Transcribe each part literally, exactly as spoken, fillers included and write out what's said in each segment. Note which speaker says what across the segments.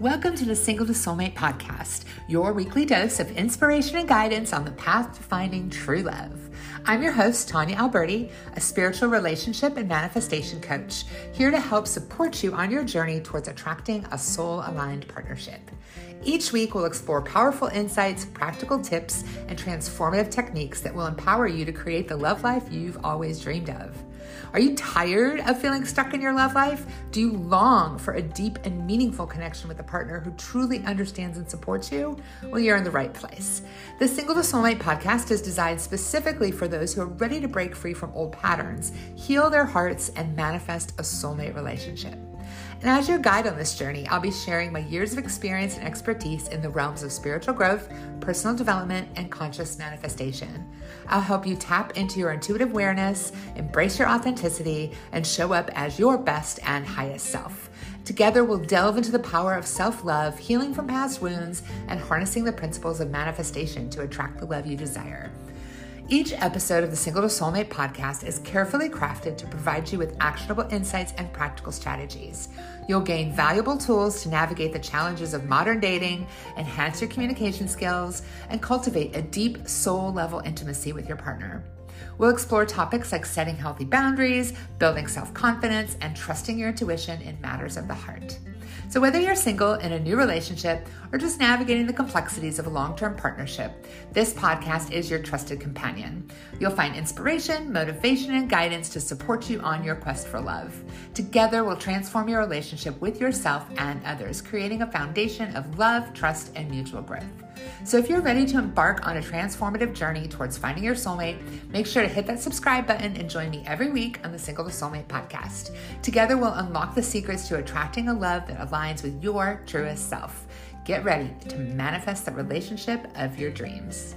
Speaker 1: Welcome to the Single to Soulmate podcast, your weekly dose of inspiration and guidance on the path to finding true love. I'm your host, Tanya Alberti, a spiritual relationship and manifestation coach, here to help support you on your journey towards attracting a soul-aligned partnership. Each week, we'll explore powerful insights, practical tips, and transformative techniques that will empower you to create the love life you've always dreamed of. Are you tired of feeling stuck in your love life? Do you long for a deep and meaningful connection with a partner who truly understands and supports you? Well, you're in the right place. The Single to Soulmate podcast is designed specifically for those who are ready to break free from old patterns, heal their hearts, and manifest a soulmate relationship. And as your guide on this journey, I'll be sharing my years of experience and expertise in the realms of spiritual growth, personal development, and conscious manifestation. I'll help you tap into your intuitive awareness, embrace your authenticity, and show up as your best and highest self. Together, we'll delve into the power of self-love, healing from past wounds, and harnessing the principles of manifestation to attract the love you desire. Each episode of the Single to Soulmate podcast is carefully crafted to provide you with actionable insights and practical strategies. You'll gain valuable tools to navigate the challenges of modern dating, enhance your communication skills, and cultivate a deep soul-level intimacy with your partner. We'll explore topics like setting healthy boundaries, building self-confidence, and trusting your intuition in matters of the heart. So whether you're single, in a new relationship, or just navigating the complexities of a long-term partnership, this podcast is your trusted companion. You'll find inspiration, motivation, and guidance to support you on your quest for love. Together, we'll transform your relationship with yourself and others, creating a foundation of love, trust, and mutual growth. So if you're ready to embark on a transformative journey towards finding your soulmate, make sure to hit that subscribe button and join me every week on the Single to Soulmate podcast. Together, we'll unlock the secrets to attracting a love that aligns with your truest self. Get ready to manifest the relationship of your dreams.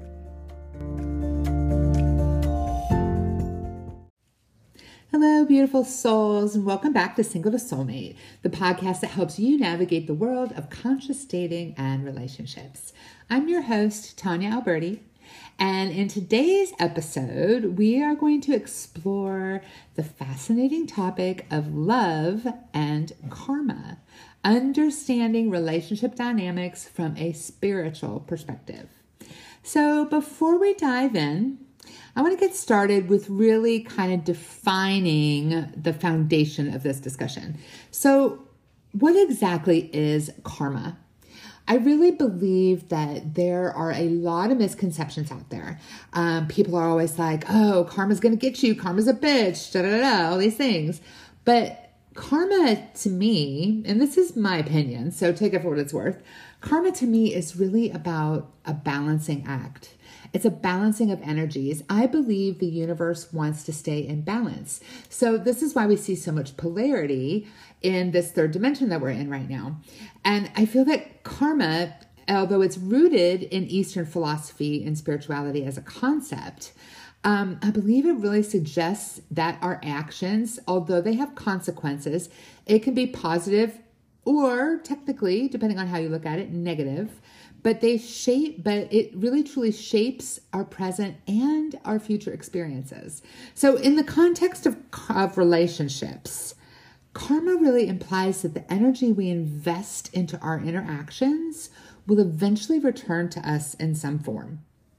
Speaker 1: Hello, beautiful souls, and welcome back to Single to Soulmate, the podcast that helps you navigate the world of conscious dating and relationships. I'm your host, Tanya Alberti, and in today's episode, we are going to explore the fascinating topic of love and karma, understanding relationship dynamics from a spiritual perspective. So before we dive in, I want to get started with really kind of defining the foundation of this discussion. So what exactly is karma? I really believe that there are a lot of misconceptions out there. Um, people are always like, oh, karma's going to get you. Karma's a bitch, da, da, da, da, all these things. But karma to me, and this is my opinion, so take it for what it's worth. Karma to me is really about a balancing act. It's a balancing of energies. I believe the universe wants to stay in balance. So this is why we see so much polarity in this third dimension that we're in right now. And I feel that karma, although it's rooted in Eastern philosophy and spirituality as a concept, um, I believe it really suggests that our actions, although they have consequences, it can be positive or technically, depending on how you look at it, negative. But they shape, but it really truly shapes our present and our future experiences. So in the context of, of relationships, karma really implies that the energy we invest into our interactions will eventually return to us in some form.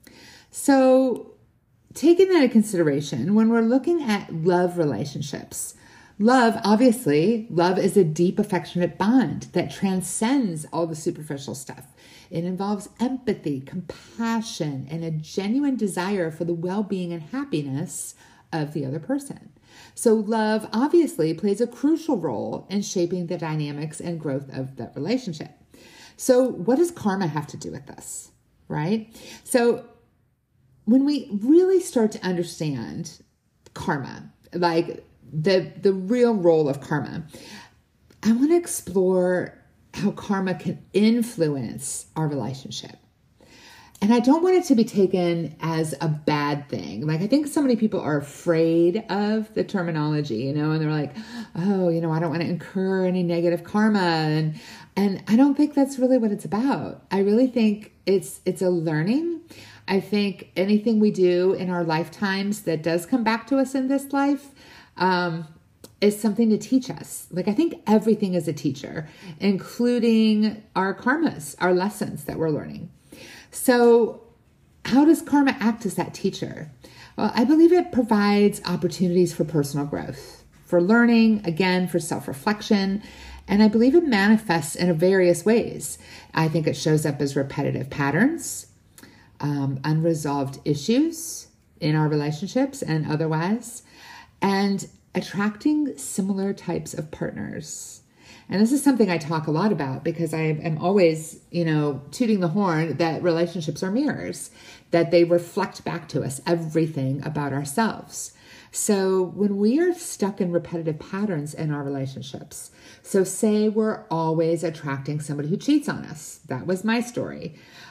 Speaker 1: So taking that into consideration, when we're looking at love relationships, Love, obviously, love is a deep, affectionate bond that transcends all the superficial stuff. It involves empathy, compassion, and a genuine desire for the well-being and happiness of the other person. So love obviously plays a crucial role in shaping the dynamics and growth of that relationship. So what does karma have to do with this, right? So when we really start to understand karma, like the the real role of karma, I want to explore how karma can influence our relationship. And I don't want it to be taken as a bad thing. Like, I think so many people are afraid of the terminology, you know, and they're like, oh, you know, I don't want to incur any negative karma. And, and I don't think that's really what it's about. I really think it's, it's a learning. I think anything we do in our lifetimes that does come back to us in this life, um, is something to teach us. Like, I think everything is a teacher, including our karmas, our lessons that we're learning. So how does karma act as that teacher? Well, I believe it provides opportunities for personal growth, for learning, again, for self-reflection. And I believe it manifests in various ways. I think it shows up as repetitive patterns, um, unresolved issues in our relationships and otherwise, and attracting similar types of partners. And this is something I talk a lot about because I am always, you know, tooting the horn that relationships are mirrors, that they reflect back to us everything about ourselves. So when we are stuck in repetitive patterns in our relationships, so say we're always attracting somebody who cheats on us. That was my story.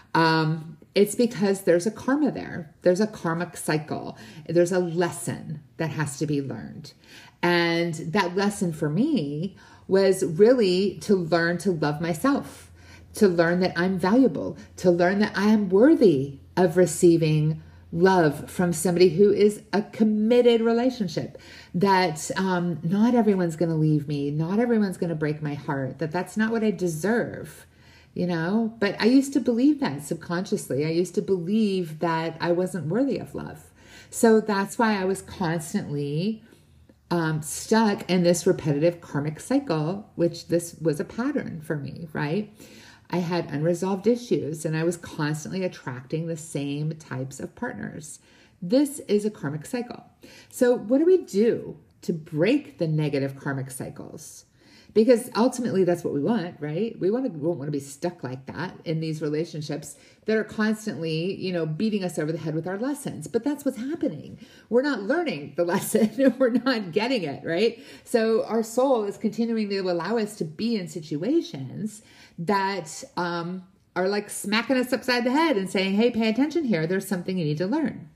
Speaker 1: Um, it's because there's a karma there. There's a karmic cycle. There's a lesson that has to be learned. And that lesson for me was really to learn to love myself, to learn that I'm valuable, to learn that I am worthy of receiving love from somebody who is a committed relationship, that um, not everyone's going to leave me. Not everyone's going to break my heart, that that's not what I deserve, you know, but I used to believe that subconsciously. I used to believe that I wasn't worthy of love. So that's why I was constantly um, stuck in this repetitive karmic cycle, which this was a pattern for me, right? I had unresolved issues and I was constantly attracting the same types of partners. This is a karmic cycle. So what do we do to break the negative karmic cycles? Because ultimately that's what we want, right? We want to, we don't want to be stuck like that in these relationships that are constantly, you know, beating us over the head with our lessons. But that's what's happening. We're not learning the lesson. We're not getting it, right? So our soul is continuing to allow us to be in situations that um, are like smacking us upside the head and saying, hey, pay attention here. There's something you need to learn.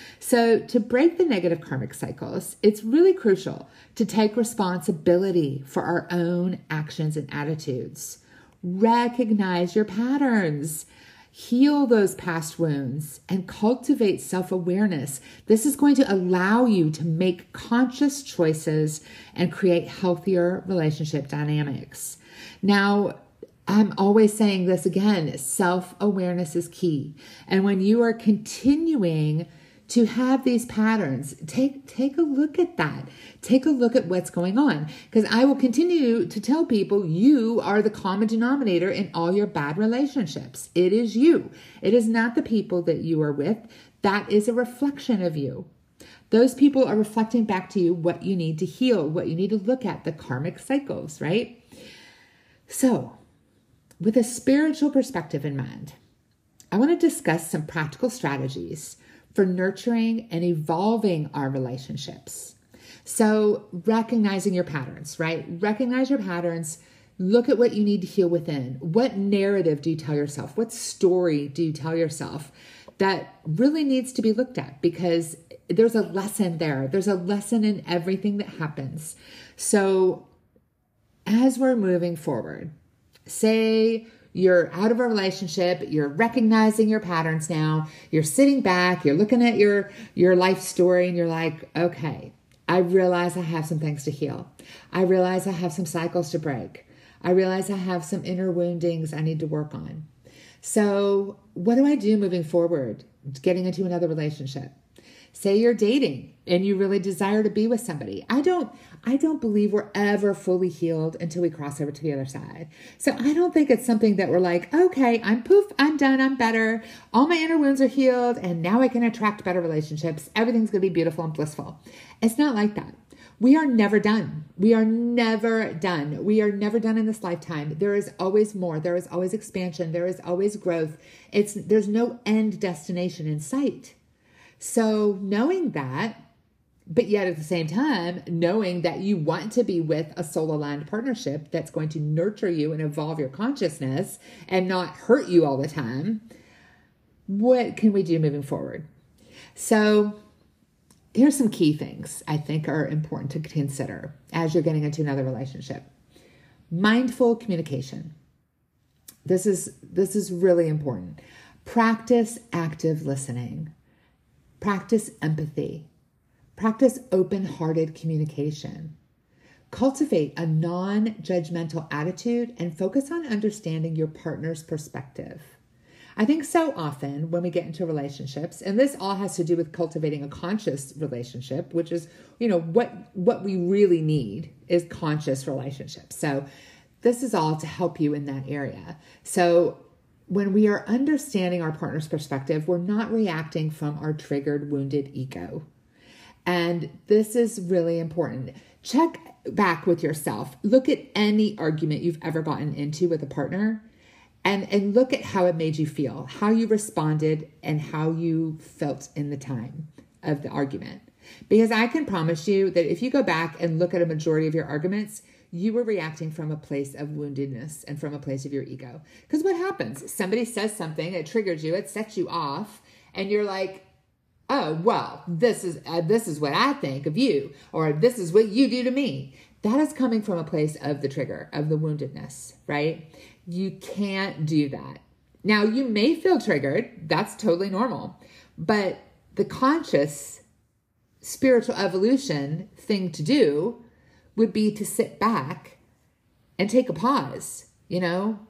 Speaker 1: So to break the negative karmic cycles, it's really crucial to take responsibility for our own actions and attitudes. Recognize your patterns, heal those past wounds, and cultivate self-awareness. This is going to allow you to make conscious choices and create healthier relationship dynamics. Now, I'm always saying this again, self-awareness is key. And when you are continuing to have these patterns, take take a look at that. Take a look at what's going on. Because I will continue to tell people you are the common denominator in all your bad relationships. It is you. It is not the people that you are with. That is a reflection of you. Those people are reflecting back to you what you need to heal, what you need to look at, the karmic cycles, right? So, with a spiritual perspective in mind, I want to discuss some practical strategies for nurturing and evolving our relationships. So recognizing your patterns, right? Recognize your patterns. Look at what you need to heal within. What narrative do you tell yourself? What story do you tell yourself that really needs to be looked at? Because there's a lesson there. There's a lesson in everything that happens. So as we're moving forward, say you're out of a relationship, you're recognizing your patterns now, you're sitting back, you're looking at your, your life story and you're like, okay, I realize I have some things to heal. I realize I have some cycles to break. I realize I have some inner woundings I need to work on. So what do I do moving forward, getting into another relationship? Say you're dating and you really desire to be with somebody. I don't, I don't believe we're ever fully healed until we cross over to the other side. So I don't think it's something that we're like, okay, I'm poof, I'm done, I'm better. All my inner wounds are healed and now I can attract better relationships. Everything's going to be beautiful and blissful. It's not like that. We are never done. We are never done. We are never done in this lifetime. There is always more. There is always expansion. There is always growth. It's, there's no end destination in sight. So knowing that, but yet at the same time, knowing that you want to be with a soul-aligned partnership that's going to nurture you and evolve your consciousness and not hurt you all the time, what can we do moving forward? So here's some key things I think are important to consider as you're getting into another relationship. Mindful communication. This is, this is really important. Practice active listening. Practice empathy. Practice open-hearted communication. Cultivate a non-judgmental attitude and focus on understanding your partner's perspective. I think so often when we get into relationships, and this all has to do with cultivating a conscious relationship, which is, you know, what, what we really need is conscious relationships. So this is all to help you in that area. So when we are understanding our partner's perspective, we're not reacting from our triggered, wounded ego. And this is really important. Check back with yourself. Look at any argument you've ever gotten into with a partner and, and look at how it made you feel, how you responded, and how you felt in the time of the argument. Because I can promise you that if you go back and look at a majority of your arguments, you were reacting from a place of woundedness and from a place of your ego. Because what happens? Somebody says something, it triggers you, it sets you off, and you're like, oh, well, this is uh, this is what I think of you, or this is what you do to me. That is coming from a place of the trigger, of the woundedness, right? You can't do that. Now, you may feel triggered. That's totally normal. But the conscious spiritual evolution thing to do would be to sit back and take a pause, you know,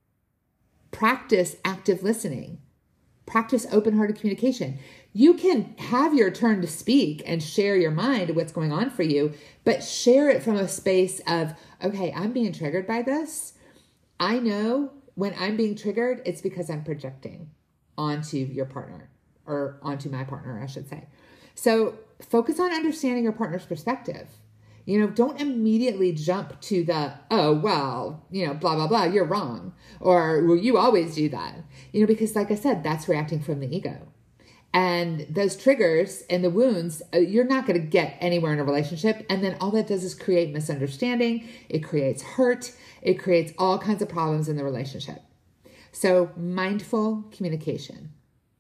Speaker 1: practice active listening, practice open-hearted communication. You can have your turn to speak and share your mind of what's going on for you, but share it from a space of, okay, I'm being triggered by this. I know when I'm being triggered, it's because I'm projecting onto your partner or onto my partner, I should say. So focus on understanding your partner's perspective. You know, don't immediately jump to the, oh, well, you know, blah, blah, blah, you're wrong. Or, well, you always do that. You know, because like I said, that's reacting from the ego. And those triggers and the wounds, uh, you're not going to get anywhere in a relationship. And then all that does is create misunderstanding. It creates hurt. It creates all kinds of problems in the relationship. So mindful communication.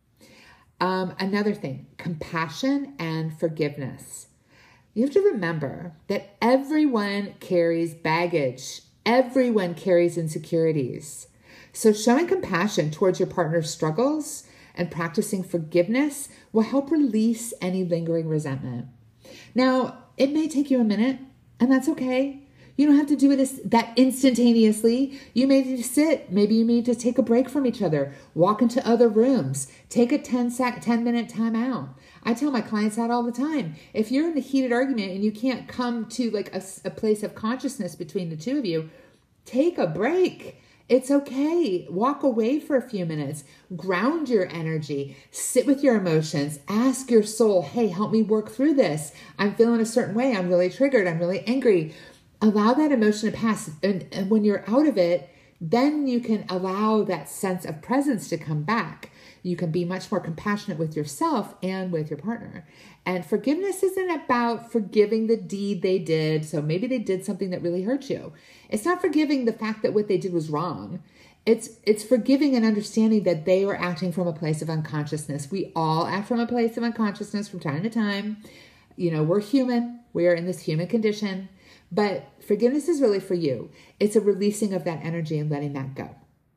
Speaker 1: Um, another thing, compassion and forgiveness. You have to remember that everyone carries baggage. Everyone carries insecurities. So showing compassion towards your partner's struggles and practicing forgiveness will help release any lingering resentment. Now, it may take you a minute, and that's okay. You don't have to do it as, that instantaneously. You may need to sit. Maybe you need to take a break from each other, walk into other rooms, take a ten sec, ten minute time out. I tell my clients that all the time. If you're in a heated argument and you can't come to like a, a place of consciousness between the two of you, take a break. It's okay. Walk away for a few minutes. Ground your energy. Sit with your emotions. Ask your soul, hey, help me work through this. I'm feeling a certain way. I'm really triggered. I'm really angry. Allow that emotion to pass. And, and when you're out of it, then you can allow that sense of presence to come back. You can be much more compassionate with yourself and with your partner. And forgiveness isn't about forgiving the deed they did. So maybe they did something that really hurt you. It's not forgiving the fact that what they did was wrong. It's it's forgiving and understanding that they were acting from a place of unconsciousness. We all act from a place of unconsciousness from time to time. You know, we're human. We are in this human condition. But forgiveness is really for you. It's a releasing of that energy and letting that go.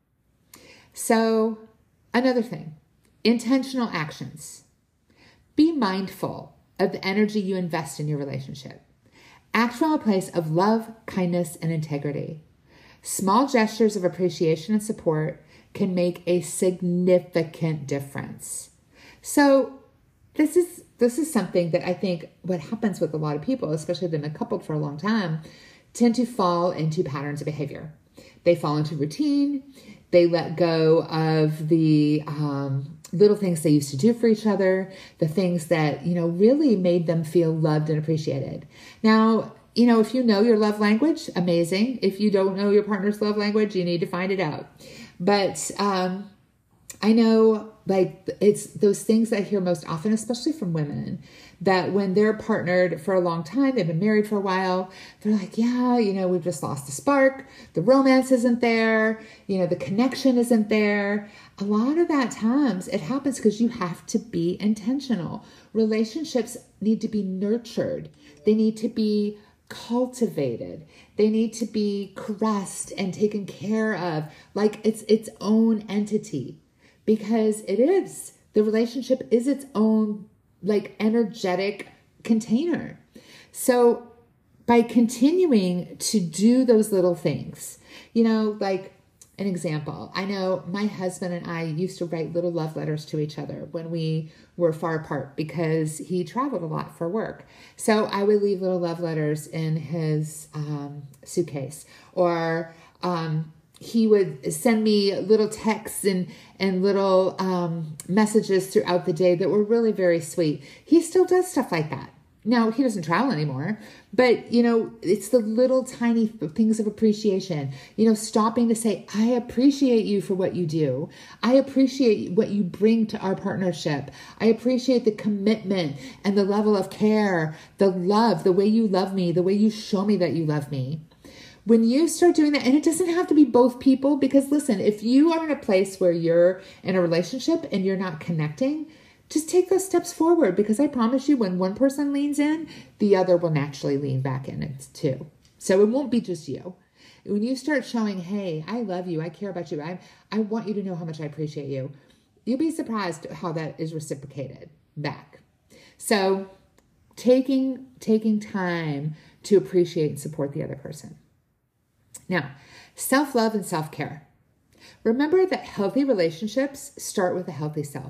Speaker 1: So another thing, intentional actions. Be mindful of the energy you invest in your relationship. Act from a place of love, kindness, and integrity. Small gestures of appreciation and support can make a significant difference. So this is this is something that I think what happens with a lot of people, especially them coupled for a long time, tend to fall into patterns of behavior. They fall into routine. They let go of the um, little things they used to do for each other, the things that, you know, really made them feel loved and appreciated. Now, you know, if you know your love language, amazing. If you don't know your partner's love language, you need to find it out. But um, I know, like, it's those things I hear most often, especially from women, that when they're partnered for a long time, they've been married for a while, they're like, yeah, you know, we've just lost the spark. The romance isn't there. You know, the connection isn't there. A lot of that times it happens because you have to be intentional. Relationships need to be nurtured. They need to be cultivated. They need to be caressed and taken care of like it's its own entity, because it is. The relationship is its own like energetic container. So by continuing to do those little things, you know, like an example, I know my husband and I used to write little love letters to each other when we were far apart because he traveled a lot for work. So I would leave little love letters in his um, suitcase, or um, he would send me little texts and, and little um, messages throughout the day that were really very sweet. He still does stuff like that. Now, he doesn't travel anymore, but, you know, it's the little tiny things of appreciation, you know, stopping to say, I appreciate you for what you do. I appreciate what you bring to our partnership. I appreciate the commitment and the level of care, the love, the way you love me, the way you show me that you love me. When you start doing that, and it doesn't have to be both people, because listen, if you are in a place where you're in a relationship and you're not connecting, just take those steps forward, because I promise you, when one person leans in, the other will naturally lean back in too. So it won't be just you. When you start showing, hey, I love you, I care about you, I I want you to know how much I appreciate you, you'll be surprised how that is reciprocated back. So taking taking time to appreciate and support the other person. Now, self-love and self-care. Remember that healthy relationships start with a healthy self.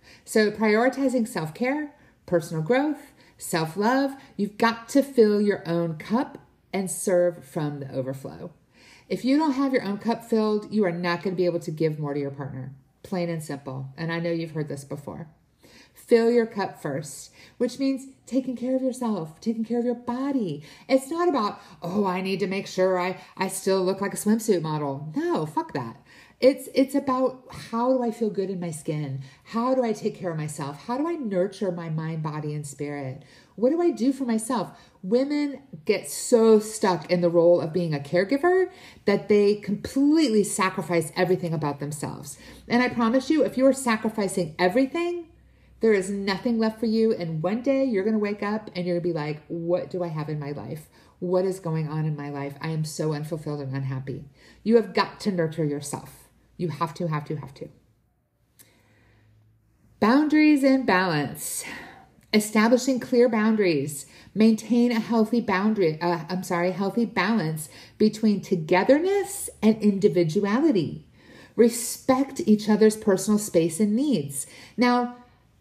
Speaker 1: So prioritizing self-care, personal growth, self-love, you've got to fill your own cup and serve from the overflow. If you don't have your own cup filled, you are not going to be able to give more to your partner. Plain and simple. And I know you've heard this before. Fill your cup first, which means taking care of yourself, taking care of your body. It's not about, oh, I need to make sure I, I still look like a swimsuit model. No, fuck that. It's it's about, how do I feel good in my skin? How do I take care of myself? How do I nurture my mind, body, and spirit? What do I do for myself? Women get so stuck in the role of being a caregiver that they completely sacrifice everything about themselves. And I promise you, if you are sacrificing everything, there is nothing left for you. And one day you're going to wake up and you're going to be like, what do I have in my life? What is going on in my life? I am so unfulfilled and unhappy. You have got to nurture yourself. You have to, have to, have to. Boundaries and balance. Establishing clear boundaries. Maintain a healthy boundary, uh, I'm sorry, healthy balance between togetherness and individuality. Respect each other's personal space and needs. Now,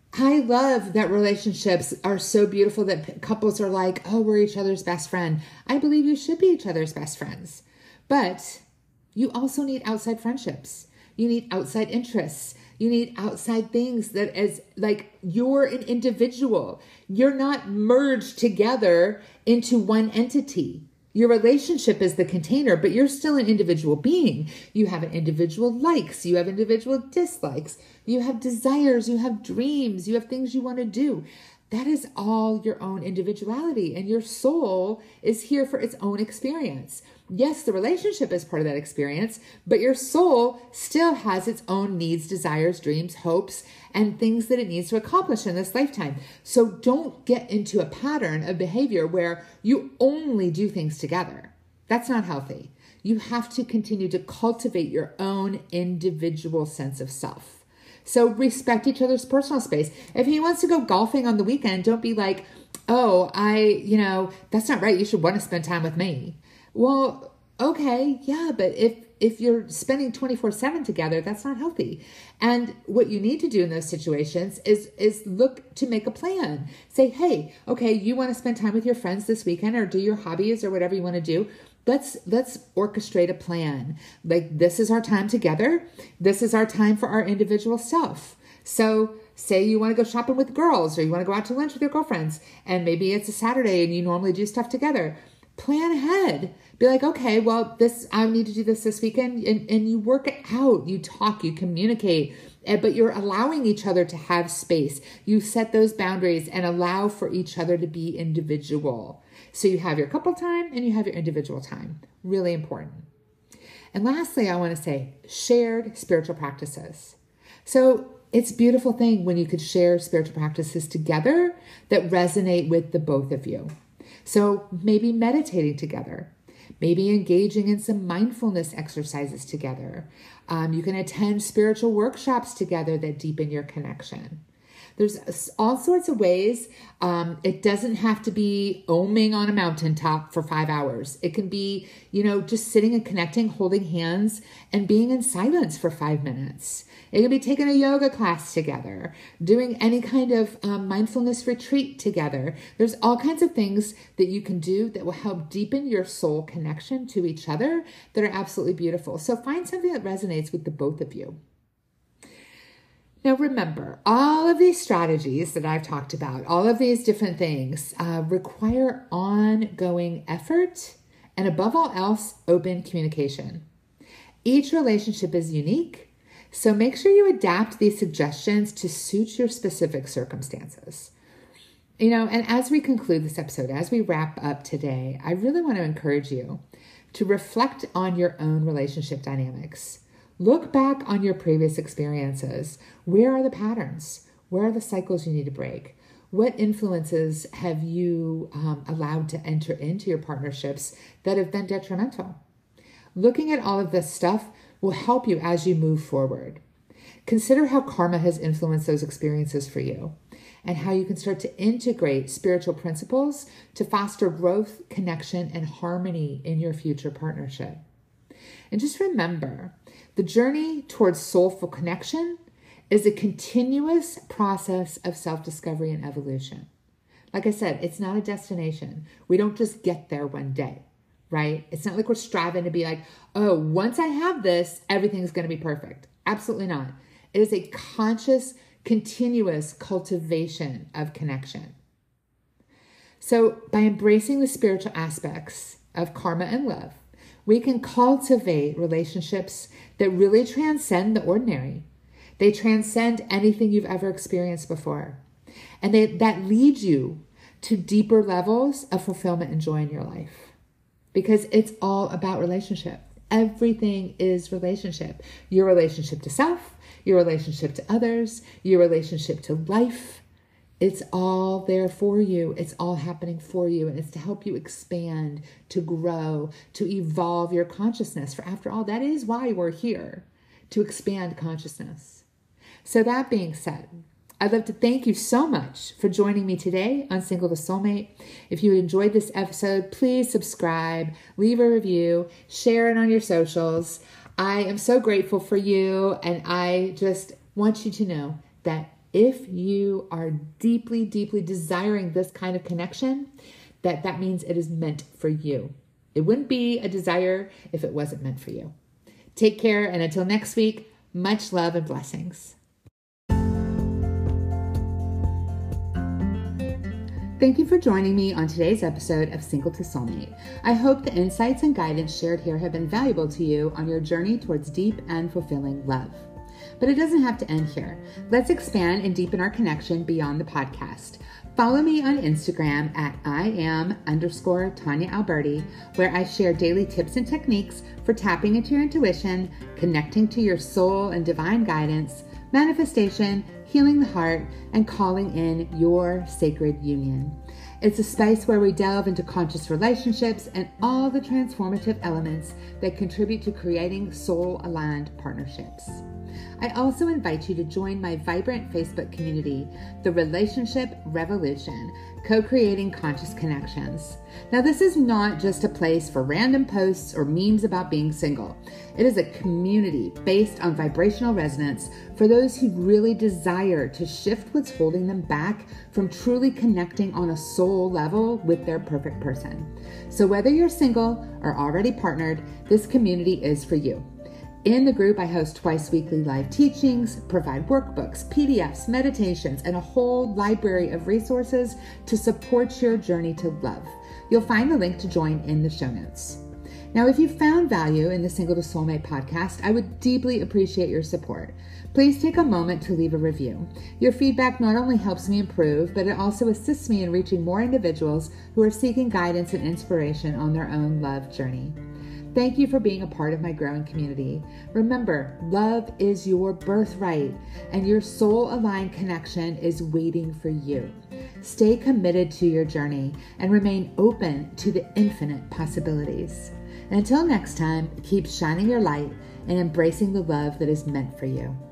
Speaker 1: I love that relationships are so beautiful that couples are like, oh, we're each other's best friend. I believe you should be each other's best friends. But you also need outside friendships. You need outside interests. You need outside things that as like you're an individual. You're not merged together into one entity. Your relationship is the container, but you're still an individual being. You have an individual likes. You have individual dislikes. You have desires. You have dreams. You have things you want to do. That is all your own individuality, and your soul is here for its own experience. Yes, the relationship is part of that experience, but your soul still has its own needs, desires, dreams, hopes, and things that it needs to accomplish in this lifetime. So don't get into a pattern of behavior where you only do things together. That's not healthy. You have to continue to cultivate your own individual sense of self. So respect each other's personal space. If he wants to go golfing on the weekend, don't be like, oh, I, you know, that's not right. You should want to spend time with me. Well, okay, yeah, but if if you're spending twenty-four seven together, that's not healthy. And what you need to do in those situations is is look to make a plan. Say, hey, okay, you want to spend time with your friends this weekend or do your hobbies or whatever you want to do. Let's let's orchestrate a plan. Like, this is our time together. This is our time for our individual self. So say you want to go shopping with girls or you want to go out to lunch with your girlfriends, and maybe it's a Saturday and you normally do stuff together. Plan ahead. Be like, okay, well, this I need to do this this weekend, and, and you work it out. You talk, you communicate, but you're allowing each other to have space. You set those boundaries and allow for each other to be individual. So you have your couple time and you have your individual time. Really important. And lastly, I want to say shared spiritual practices. So it's a beautiful thing when you could share spiritual practices together that resonate with the both of you. So maybe meditating together, maybe engaging in some mindfulness exercises together. Um, you can attend spiritual workshops together that deepen your connection. There's all sorts of ways. Um, it doesn't have to be oming on a mountaintop for five hours. It can be, you know, just sitting and connecting, holding hands, and being in silence for five minutes. It can be taking a yoga class together, doing any kind of um, mindfulness retreat together. There's all kinds of things that you can do that will help deepen your soul connection to each other that are absolutely beautiful. So find something that resonates with the both of you. Now remember, all of these strategies that I've talked about, all of these different things uh, require ongoing effort and above all else, open communication. Each relationship is unique. So make sure you adapt these suggestions to suit your specific circumstances. You know, and as we conclude this episode, as we wrap up today, I really want to encourage you to reflect on your own relationship dynamics. Look back on your previous experiences. Where are the patterns? Where are the cycles you need to break? What influences have you um, allowed to enter into your partnerships that have been detrimental? Looking at all of this stuff will help you as you move forward. Consider how karma has influenced those experiences for you and how you can start to integrate spiritual principles to foster growth, connection, and harmony in your future partnership. And just remember, the journey towards soulful connection is a continuous process of self-discovery and evolution. Like I said, it's not a destination. We don't just get there one day. Right? It's not like we're striving to be like, oh, once I have this, everything's going to be perfect. Absolutely not. It is a conscious, continuous cultivation of connection. So by embracing the spiritual aspects of karma and love, we can cultivate relationships that really transcend the ordinary. They transcend anything you've ever experienced before. And they, that leads you to deeper levels of fulfillment and joy in your life. Because it's all about relationship. Everything is relationship. Your relationship to self, your relationship to others, your relationship to life. It's all there for you. It's all happening for you. And it's to help you expand, to grow, to evolve your consciousness. For after all, that is why we're here, to expand consciousness. So that being said, I'd love to thank you so much for joining me today on Single to Soulmate. If you enjoyed this episode, please subscribe, leave a review, share it on your socials. I am so grateful for you, and I just want you to know that if you are deeply, deeply desiring this kind of connection, that that means it is meant for you. It wouldn't be a desire if it wasn't meant for you. Take care, and until next week, much love and blessings. Thank you for joining me on today's episode of Single to Soulmate. I hope the insights and guidance shared here have been valuable to you on your journey towards deep and fulfilling love. But it doesn't have to end here. Let's expand and deepen our connection beyond the podcast. Follow me on Instagram at I am underscore Tanya Alberti, where I share daily tips and techniques for tapping into your intuition, connecting to your soul and divine guidance, manifestation, healing the heart, and calling in your sacred union. It's a space where we delve into conscious relationships and all the transformative elements that contribute to creating soul-aligned partnerships. I also invite you to join my vibrant Facebook community, The Relationship Revolution, co-creating conscious connections. Now, this is not just a place for random posts or memes about being single. It is a community based on vibrational resonance for those who really desire to shift what's holding them back from truly connecting on a soul level with their perfect person. So whether you're single or already partnered, this community is for you. In the group, I host twice weekly live teachings, provide workbooks, P D Fs, meditations, and a whole library of resources to support your journey to love. You'll find the link to join in the show notes. Now, if you found value in the Single to Soulmate podcast, I would deeply appreciate your support. Please take a moment to leave a review. Your feedback not only helps me improve, but it also assists me in reaching more individuals who are seeking guidance and inspiration on their own love journey. Thank you for being a part of my growing community. Remember, love is your birthright, and your soul-aligned connection is waiting for you. Stay committed to your journey and remain open to the infinite possibilities. Until next time, keep shining your light and embracing the love that is meant for you.